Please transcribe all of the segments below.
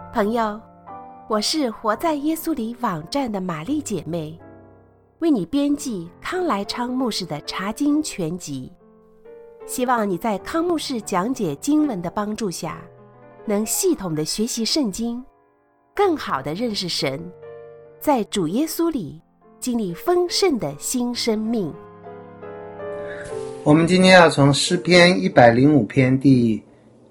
朋友，我是活在耶稣里网站的玛丽姐妹，为你编辑康来昌牧师的查经全集，希望你在康牧师讲解经文的帮助下，能系统的学习圣经，更好的认识神，在主耶稣里经历丰盛的新生命。 我们今天要从诗篇105篇第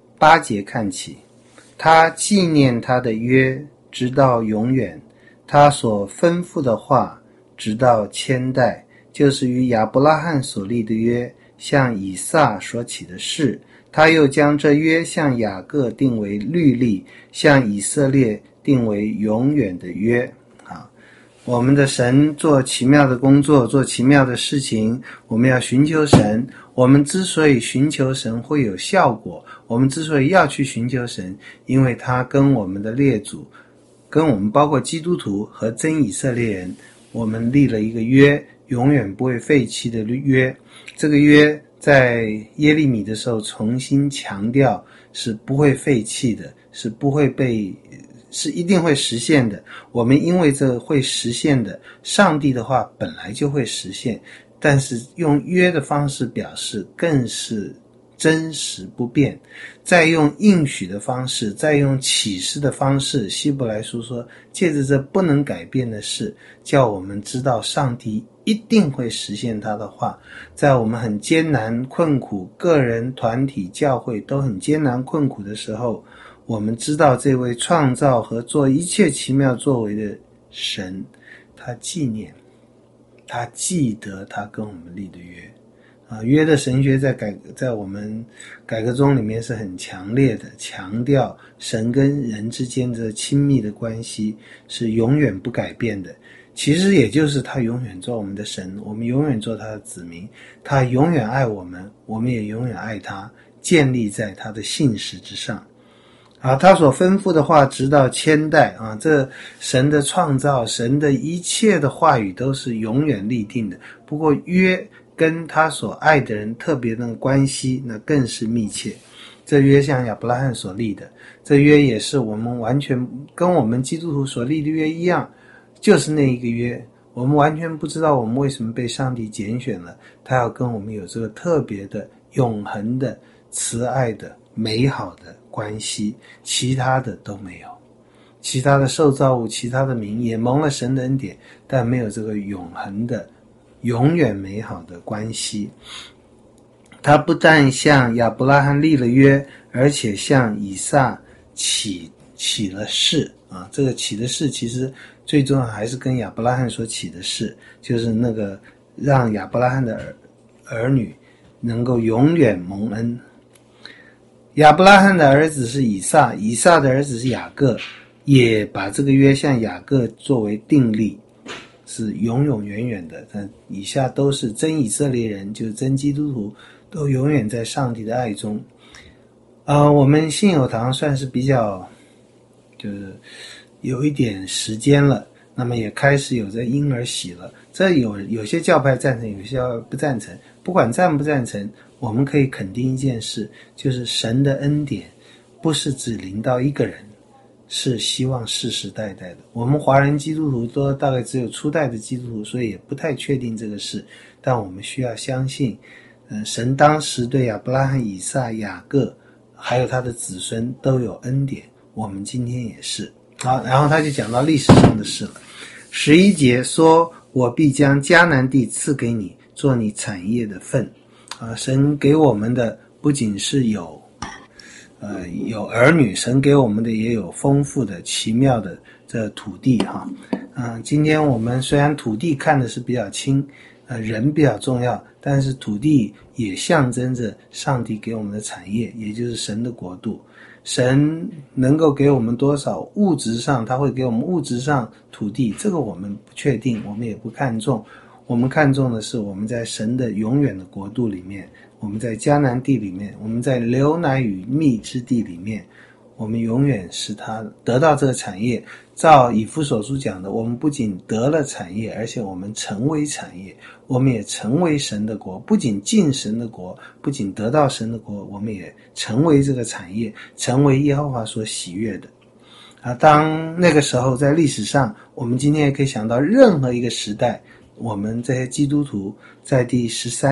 8节看起。他纪念他的约直到永远，他所吩咐的话直到千代，就是与亚伯拉罕所立的约，向以撒所起的誓。他又将这约向雅各定为律例，向以色列定为永远的约。我们的神做奇妙的工作，做奇妙的事情，我们要寻求神。我们之所以寻求神会有效果，我们之所以要去寻求神，因为他跟我们的列祖，跟我们包括基督徒和真以色列人，我们立了一个约，永远不会废弃的约。这个约在耶利米的时候重新强调，是不会废弃的，是一定会实现的。我们因为这会实现的，上帝的话本来就会实现，但是用约的方式表示更是真实不变。再用应许的方式，再用启示的方式，希伯来书说，借着这不能改变的事，叫我们知道上帝一定会实现他的话。在我们很艰难困苦，个人团体教会都很艰难困苦的时候，我们知道这位创造和做一切奇妙作为的神，他纪念，他记得他跟我们立的约。约的神学在我们改革宗里面是很强烈的，强调神跟人之间的亲密的关系是永远不改变的。其实也就是他永远做我们的神，我们永远做他的子民，他永远爱我们，我们也永远爱他，建立在他的信实之上。他所吩咐的话直到千代这神的创造，神的一切的话语都是永远立定的。不过约跟他所爱的人特别的关系那更是密切。这约像亚伯拉罕所立的，这约也是我们完全跟我们基督徒所立的约一样，就是那一个约。我们完全不知道我们为什么被上帝拣选了，他要跟我们有这个特别的永恒的慈爱的美好的关系，其他的都没有。其他的受造物，其他的名也蒙了神的恩典，但没有这个永恒的永远美好的关系。他不但向亚伯拉罕立了约，而且向以撒起了誓这个起的誓其实最重要还是跟亚伯拉罕所起的誓，就是那个让亚伯拉罕的儿女能够永远蒙恩。亚伯拉罕的儿子是以撒，以撒的儿子是雅各，也把这个约向雅各作为定例，是永永远远的。以下都是真以色列人，就是真基督徒，都永远在上帝的爱中。我们信友堂算是比较就是有一点时间了，那么也开始有这婴儿洗了。这有些教派赞成，有些教派不赞成。不管赞不赞成，我们可以肯定一件事，就是神的恩典不是只临到一个人，是希望世世代代的。我们华人基督徒都大概只有初代的基督徒，所以也不太确定这个事，但我们需要相信神当时对亚伯拉罕、以撒、雅各还有他的子孙都有恩典，我们今天也是。好，然后他就讲到历史上的事了。11节说，我必将迦南地赐给你，做你产业的份。神给我们的不仅是有儿女，神给我们的也有丰富的奇妙的这土地今天我们虽然土地看的是比较轻，人比较重要，但是土地也象征着上帝给我们的产业，也就是神的国度。神能够给我们多少物质上，他会给我们物质上土地，这个我们不确定，我们也不看重。我们看重的是我们在神的永远的国度里面，我们在迦南地里面，我们在流奶与蜜之地里面，我们永远是他得到这个产业。照以弗所书讲的，我们不仅得了产业，而且我们成为产业，我们也成为神的国，不仅进神的国，不仅得到神的国，我们也成为这个产业，成为耶和华所喜悦的。 当那个时候在历史上，我们今天也可以想到任何一个时代，我们这些基督徒在第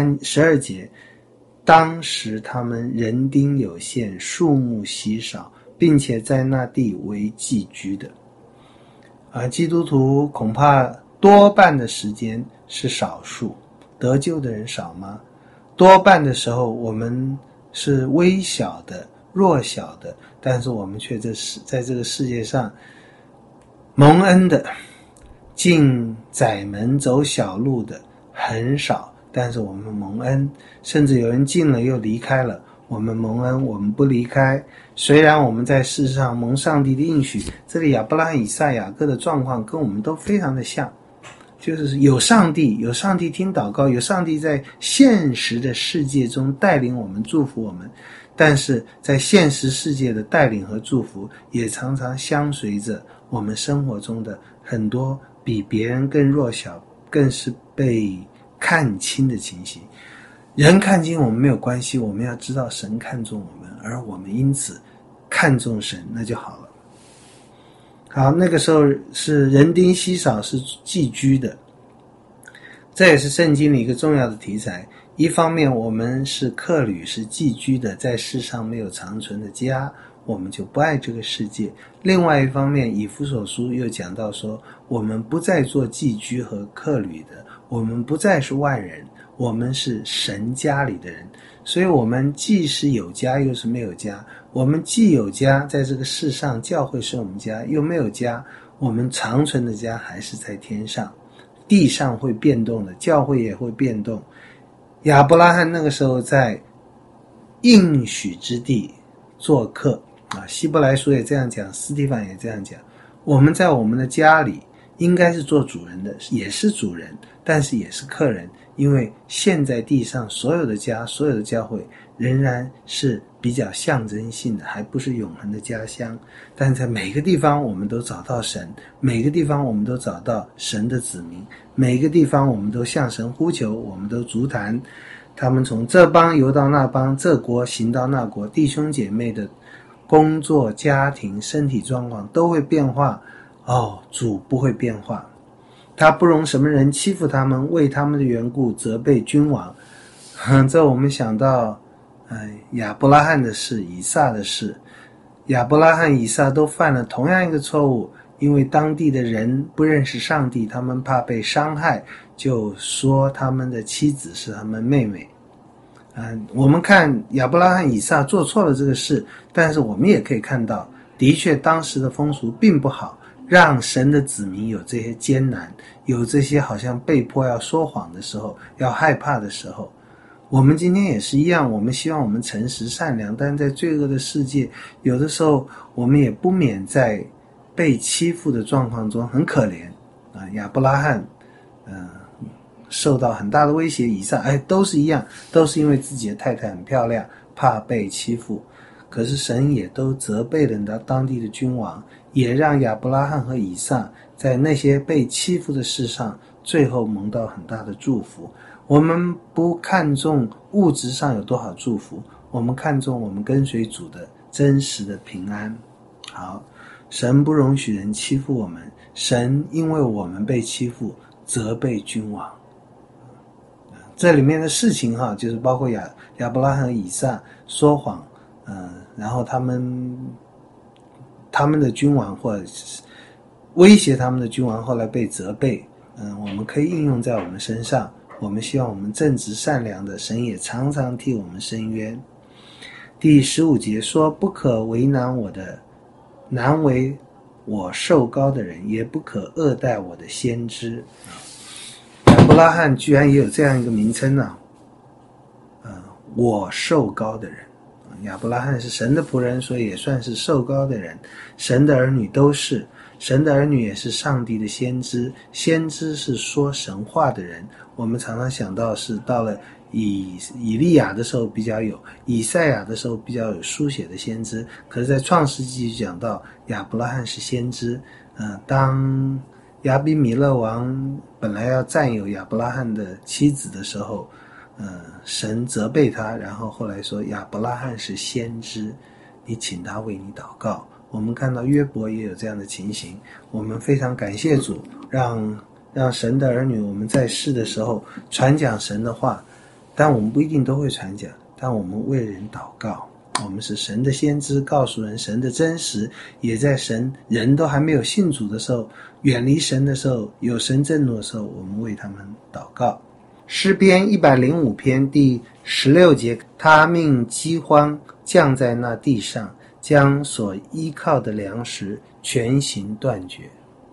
12节，当时他们人丁有限，数目稀少，并且在那地为寄居的。基督徒恐怕多半的时间是少数，得救的人少吗？多半的时候我们是微小的、弱小的，但是我们却在这个世界上蒙恩的，进窄门走小路的很少，但是我们蒙恩，甚至有人进了又离开了，我们蒙恩，我们不离开。虽然我们在世上蒙上帝的应许，这里亚伯拉罕、以撒、雅各的状况跟我们都非常的像，就是有上帝听祷告，有上帝在现实的世界中带领我们、祝福我们，但是在现实世界的带领和祝福也常常相随着我们生活中的很多比别人更弱小、更是被看轻的情形。人看轻我们没有关系，我们要知道神看重我们，而我们因此看重神，那就好了。好，那个时候是人丁稀少，是寄居的，这也是圣经里一个重要的题材。一方面我们是客旅，是寄居的，在世上没有长存的家，我们就不爱这个世界。另外一方面，以弗所书又讲到说，我们不再做寄居和客旅的，我们不再是外人，我们是神家里的人。所以我们既是有家又是没有家，我们既有家，在这个世上教会是我们家，又没有家，我们长存的家还是在天上。地上会变动的，教会也会变动。亚伯拉罕那个时候在应许之地做客，希伯来书也这样讲，斯提凡也这样讲，我们在我们的家里应该是做主人的，也是主人，但是也是客人，因为现在地上所有的家，所有的教会仍然是比较象征性的，还不是永恒的家乡。但在每个地方我们都找到神，每个地方我们都找到神的子民，每个地方我们都向神呼求，我们都足坛，他们从这邦游到那邦，这国行到那国，弟兄姐妹的工作、家庭、身体状况都会变化，主不会变化，他不容什么人欺负他们，为他们的缘故责备君王。这我们想到亚伯拉罕的事，以撒的事。亚伯拉罕、以撒都犯了同样一个错误，因为当地的人不认识上帝，他们怕被伤害，就说他们的妻子是他们妹妹。我们看亚伯拉罕、以撒做错了这个事，但是我们也可以看到，的确当时的风俗并不好，让神的子民有这些艰难，有这些好像被迫要说谎的时候，要害怕的时候。我们今天也是一样，我们希望我们诚实善良，但在罪恶的世界，有的时候我们也不免在被欺负的状况中很可怜。亚伯拉罕受到很大的威胁，以撒都是一样，都是因为自己的太太很漂亮，怕被欺负。可是神也都责备了当地的君王，也让亚伯拉罕和以撒在那些被欺负的事上最后蒙到很大的祝福。我们不看重物质上有多少祝福，我们看重我们跟随主的真实的平安。好，神不容许人欺负我们，神因为我们被欺负责备君王。这里面的事情就是包括亚伯拉罕和以撒说谎，然后他们的君王或者威胁他们的君王后来被责备，我们可以应用在我们身上。我们希望我们正直善良的，神也常常替我们伸冤。第15节说，不可为难为我受膏的人，也不可恶待我的先知。亚伯拉罕居然也有这样一个名称我受膏的人。亚伯拉罕是神的仆人，所以也算是受膏的人。神的儿女都是，神的儿女也是上帝的先知，先知是说神话的人。我们常常想到是到了以利亚的时候比较有，以赛亚的时候比较有书写的先知，可是在创世纪讲到亚伯拉罕是先知。当亚比米勒王本来要占有亚伯拉罕的妻子的时候，神责备他，然后后来说亚伯拉罕是先知，你请他为你祷告， 我们看到约伯也有这样的情形。我们非常感谢主，让神的儿女我们在世的时候传讲神的话，但我们不一定都会传讲，但我们为人祷告，我们是神的先知，告诉人神的真实，也在人都还没有信主的时候，远离神的时候，有神震怒的时候，我们为他们祷告。诗篇105篇第16节，他命饥荒降在那地上，将所依靠的粮食全行断绝。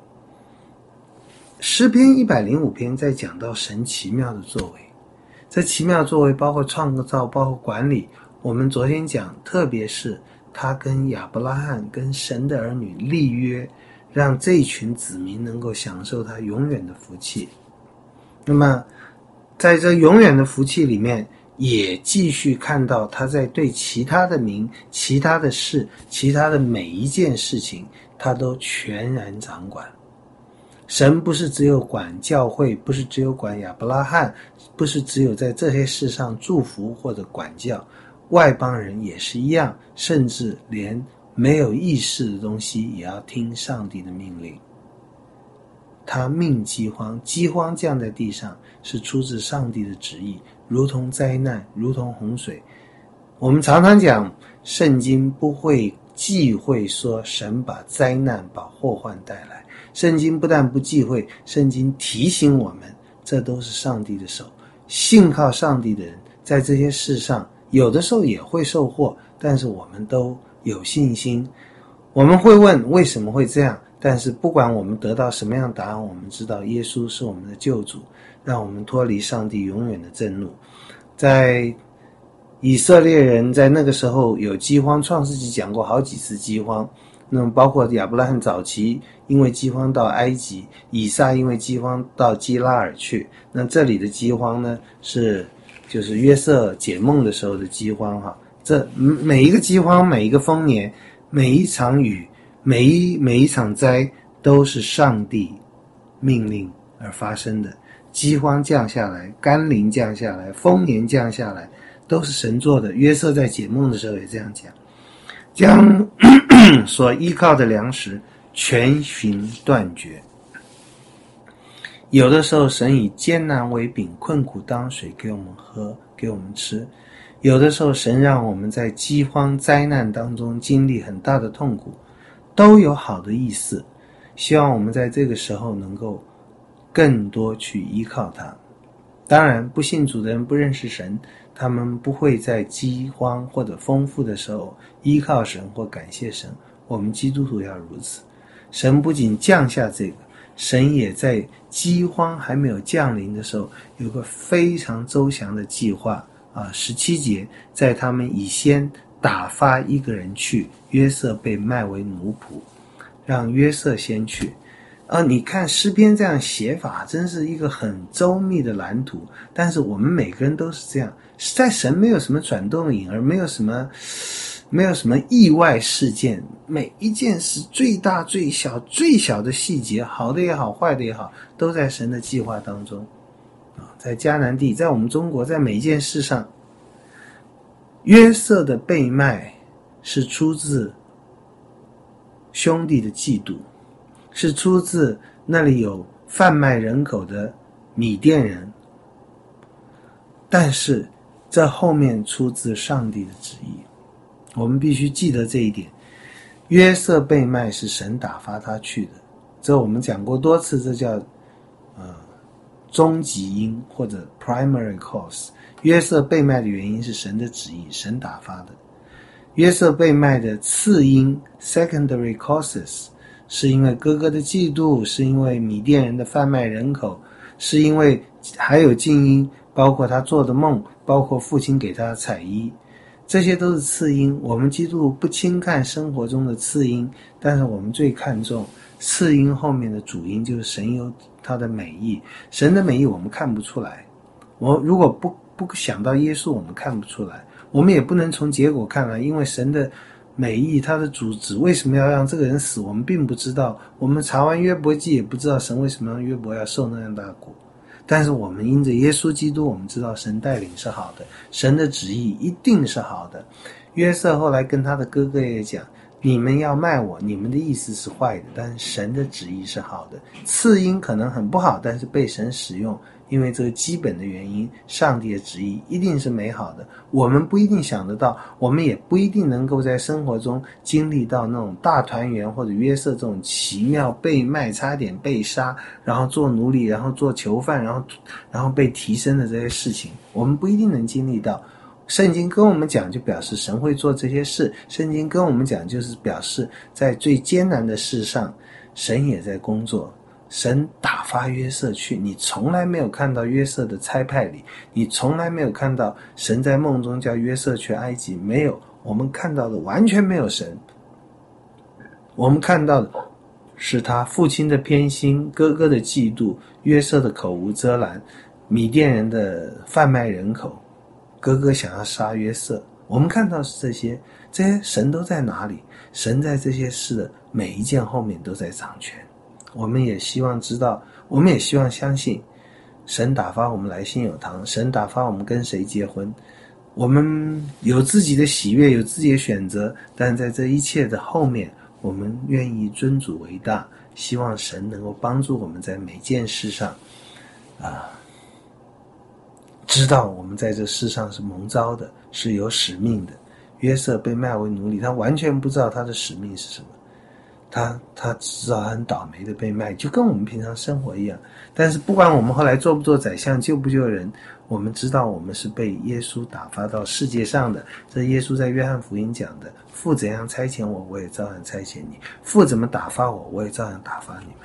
诗篇105篇在讲到神奇妙的作为，这奇妙作为包括创造，包括管理。我们昨天讲，特别是他跟亚伯拉罕跟神的儿女立约，让这一群子民能够享受他永远的福气。那么在这永远的福气里面，也继续看到他在对其他的民、其他的事、其他的每一件事情，他都全然掌管。神不是只有管教会，不是只有管亚伯拉罕，不是只有在这些事上祝福或者管教，外邦人也是一样，甚至连没有意识的东西也要听上帝的命令。他命饥荒，饥荒降在地上是出自上帝的旨意，如同灾难，如同洪水。我们常常讲，圣经不会忌讳说神把灾难把祸患带来，圣经不但不忌讳，圣经提醒我们，这都是上帝的手。信靠上帝的人在这些事上有的时候也会受祸，但是我们都有信心。我们会问为什么会这样，但是不管我们得到什么样的答案，我们知道耶稣是我们的救主，让我们脱离上帝永远的震怒。在以色列人在那个时候有饥荒，创世纪讲过好几次饥荒，那么包括亚伯拉罕早期因为饥荒到埃及，以撒因为饥荒到基拉尔去。那这里的饥荒呢，就是约瑟解梦的时候的饥荒哈。这每一个饥荒，每一个丰年，每一场雨，每一场灾，都是上帝命令而发生的。饥荒降下来，甘霖降下来，丰年降下来，都是神做的。约瑟在解梦的时候也这样讲，将所依靠的粮食全行断绝。有的时候神以艰难为饼，困苦当水给我们喝，给我们吃。有的时候神让我们在饥荒灾难当中经历很大的痛苦，都有好的意思。希望我们在这个时候能够更多去依靠他。当然不信主的人不认识神，他们不会在饥荒或者丰富的时候依靠神或感谢神。我们基督徒要如此。神不仅降下这个，神也在饥荒还没有降临的时候有个非常周详的计划17节，在他们以先打发一个人去，约瑟被卖为奴仆，让约瑟先去。你看诗篇这样写法真是一个很周密的蓝图，但是我们每个人都是这样，在神没有什么转动的影儿，没有什么意外事件，每一件事最大最小的细节，好的也好坏的也好，都在神的计划当中。在迦南地，在我们中国，在每一件事上，约瑟的被卖是出自兄弟的嫉妒，是出自那里有贩卖人口的米甸人，但是这后面出自上帝的旨意。我们必须记得这一点。约瑟被卖是神打发他去的，这我们讲过多次，这叫终极因或者 primary cause。 约瑟被卖的原因是神的旨意，神打发的。约瑟被卖的次因 secondary causes 是因为哥哥的嫉妒，是因为米甸人的贩卖人口，是因为还有近因，包括他做的梦，包括父亲给他的彩衣，这些都是次因。我们基督徒不轻看生活中的次因，但是我们最看重次因后面的主因，就是神有他的美意。神的美意我们看不出来，我如果不想到耶稣，我们看不出来，我们也不能从结果看来，因为神的美意，他的主旨为什么要让这个人死，我们并不知道。我们查完约伯记也不知道神为什么让约伯要受那样大的苦，但是我们因着耶稣基督，我们知道神带领是好的，神的旨意一定是好的。约瑟后来跟他的哥哥也讲， 你们要卖我，你们的意思是坏的，但是神的旨意是好的。次音可能很不好，但是被神使用，因为这个基本的原因，上帝的旨意一定是美好的。我们不一定想得到，我们也不一定能够在生活中经历到那种大团圆或者约瑟这种奇妙被卖差点被杀，然后做奴隶，然后做囚犯，然后被提升的这些事情，我们不一定能经历到。圣经跟我们讲就表示神会做这些事，圣经跟我们讲就是表示在最艰难的事上神也在工作。神打发约瑟去，你从来没有看到约瑟的差派里，你从来没有看到神在梦中叫约瑟去埃及，没有，我们看到的完全没有神。我们看到的是他父亲的偏心，哥哥的嫉妒，约瑟的口无遮拦，米甸人的贩卖人口，哥哥想要杀约瑟。我们看到是这些神都在哪里？神在这些事的每一件后面都在掌权。我们也希望知道，我们也希望相信，神打发我们来信有堂，神打发我们跟谁结婚，我们有自己的喜悦，有自己的选择，但在这一切的后面，我们愿意尊主为大，希望神能够帮助我们在每件事上知道我们在这世上是蒙召的，是有使命的。约瑟被卖为奴隶，他完全不知道他的使命是什么，他只知道他很倒霉的被卖，就跟我们平常生活一样。但是不管我们后来做不做宰相，救不救人，我们知道我们是被耶稣打发到世界上的。这耶稣在约翰福音讲的，父怎样差遣我，我也照样差遣你；父怎么打发我，我也照样打发你们。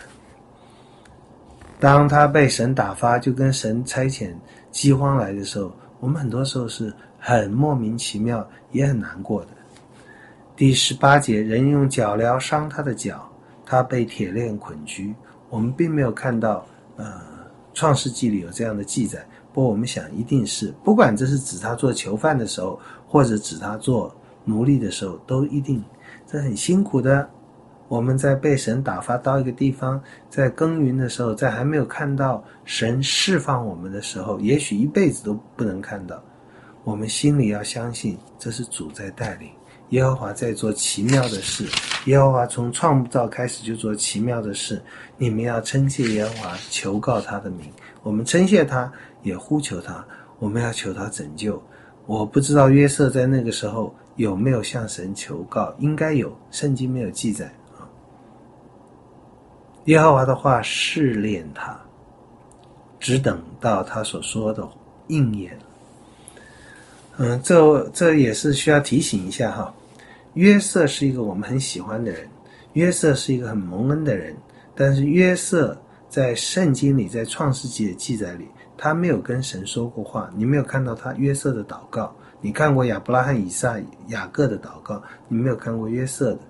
当他被神打发，就跟神差遣饥荒来的时候，我们很多时候是很莫名其妙，也很难过的。第18节，人用脚镣伤他的脚，他被铁链捆拘。我们并没有看到创世纪里有这样的记载，不过我们想一定是，不管这是指他做囚犯的时候，或者指他做奴隶的时候，都一定这很辛苦的。我们在被神打发到一个地方，在耕耘的时候，在还没有看到神释放我们的时候，也许一辈子都不能看到，我们心里要相信这是主在带领，耶和华在做奇妙的事，耶和华从创造开始就做奇妙的事。你们要称谢耶和华，求告他的名。我们称谢他，也呼求他，我们要求他拯救。我不知道约瑟在那个时候有没有向神求告，应该有，圣经没有记载。耶和华的话试炼他，只等到他所说的应验。这也是需要提醒一下哈。约瑟是一个我们很喜欢的人，约瑟是一个很蒙恩的人，但是约瑟在圣经里，在创世纪的记载里，他没有跟神说过话。你没有看到他约瑟的祷告，你看过亚伯拉罕、以撒、雅各的祷告，你没有看过约瑟的。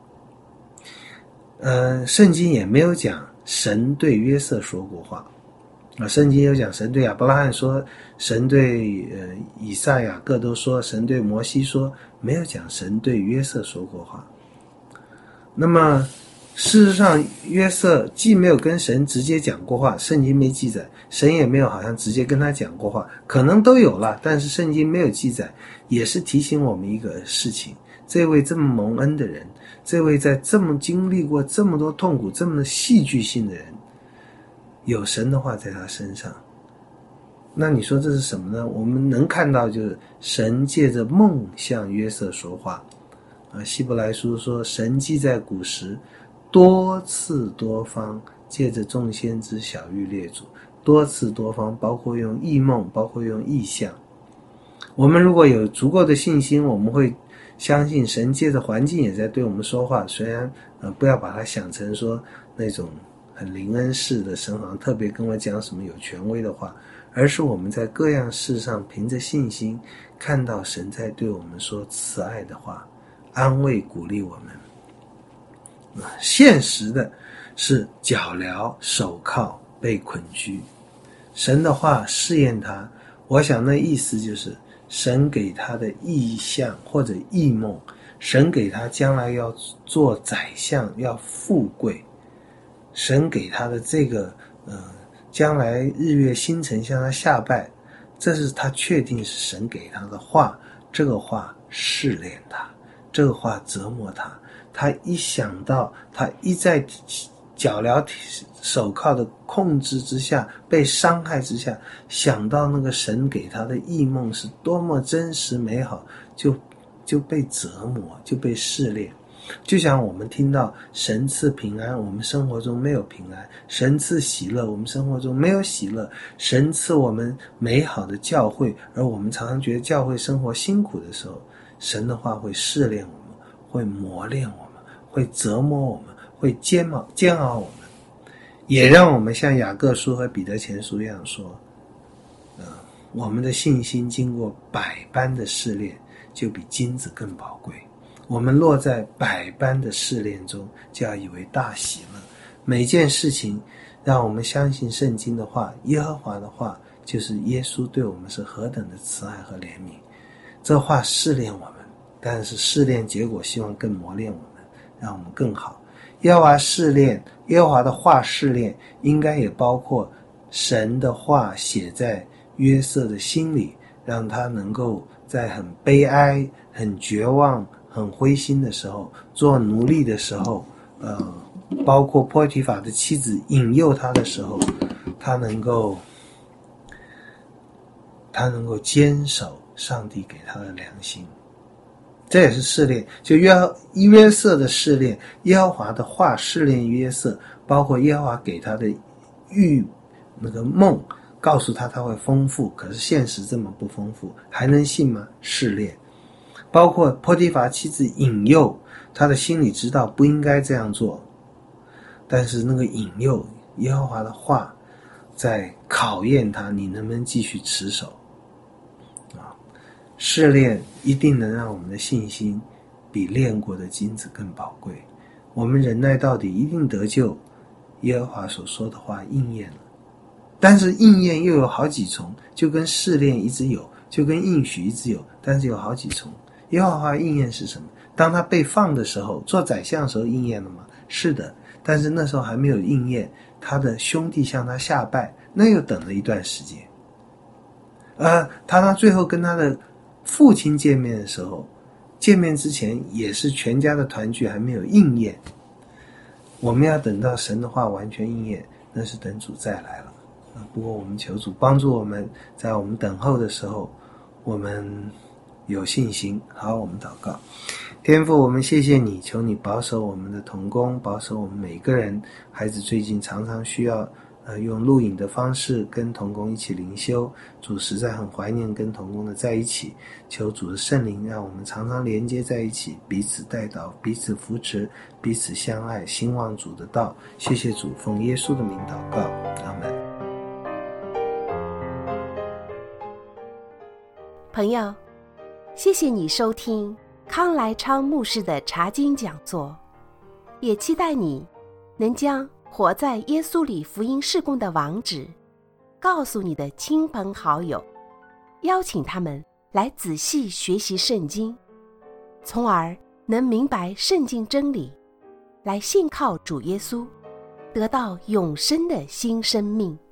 圣经也没有讲神对约瑟说过话。圣经有讲神对亚伯拉罕说，神对以撒、雅各都说，神对摩西说，没有讲神对约瑟说过话。那么事实上约瑟既没有跟神直接讲过话，圣经没记载，神也没有好像直接跟他讲过话，可能都有了，但是圣经没有记载，也是提醒我们一个事情，这位这么蒙恩的人，这位在这么经历过这么多痛苦，这么戏剧性的人，有神的话在他身上。那你说这是什么呢？我们能看到就是神借着梦向约瑟说话。希伯来书说，神既在古时多次多方借着众先知晓谕列祖，多次多方包括用异梦，包括用异象。我们如果有足够的信心，我们会相信神借着环境也在对我们说话，虽然不要把它想成说那种很灵恩式的神好像特别跟我讲什么有权威的话，而是我们在各样事上凭着信心看到神在对我们说慈爱的话，安慰鼓励我们。现实的是脚镣手铐被捆拘，神的话试验他，我想那意思就是神给他的异象或者异梦，神给他将来要做宰相，要富贵，神给他的这个将来日月星辰向他下拜，这是他确定是神给他的话，这个话试炼他，这个话折磨他， 他一想到他一在脚镣手铐的控制之下，被伤害之下，想到那个神给他的异梦是多么真实美好，就被折磨，就被试炼。就像我们听到神赐平安，我们生活中没有平安；神赐喜乐，我们生活中没有喜乐；神赐我们美好的教会，而我们常常觉得教会生活辛苦的时候，神的话会试炼我们，会磨练我们，会折磨我们，会煎熬我们，也让我们像雅各书和彼得前书一样说，我们的信心经过百般的试炼，就比金子更宝贵。我们落在百般的试炼中，就要以为大喜乐。每件事情让我们相信圣经的话，耶和华的话，就是耶稣对我们是何等的慈爱和怜悯。这话试炼我们，但是试炼结果希望更磨练我们，让我们更好。耶和华试炼，耶和华的话试炼，应该也包括神的话写在约瑟的心里，让他能够在很悲哀、很绝望、很灰心的时候，做奴隶的时候，包括波提法的妻子引诱他的时候，他能够坚守上帝给他的良心。这也是试炼，就约瑟的试炼，耶和华的话试炼约瑟，包括耶和华给他的那个梦，告诉他会丰富，可是现实这么不丰富，还能信吗？试炼。包括波提乏妻子引诱，他的心里知道不应该这样做，但是那个引诱，耶和华的话在考验他，你能不能继续持守试炼一定能让我们的信心比炼过的金子更宝贵。我们忍耐到底一定得救，耶和华所说的话应验了。但是应验又有好几重，就跟试炼一直有，就跟应许一直有，但是有好几重。耶和华应验是什么？当他被放的时候，做宰相的时候应验了吗？是的，但是那时候还没有应验，他的兄弟向他下拜，那又等了一段时间。他到最后跟他的父亲见面的时候，见面之前也是全家的团聚，还没有应验。我们要等到神的话完全应验，那是等主再来了。不过我们求主帮助我们，在我们等候的时候，我们有信心。好，我们祷告。天父，我们谢谢你，求你保守我们的同工，保守我们每个人。孩子最近常常需要用录影的方式跟同工一起灵修，主实在很怀念跟同工的在一起，求主的圣灵让我们常常连接在一起，彼此带导，彼此扶持，彼此相爱，兴旺主的道。谢谢主，奉耶稣的名祷告，阿们。 朋友，谢谢你收听康来昌牧师的查经讲座，也期待你能将活在耶稣里福音事工的网址告诉你的亲朋好友，邀请他们来仔细学习圣经，从而能明白圣经真理，来信靠主耶稣，得到永生的新生命。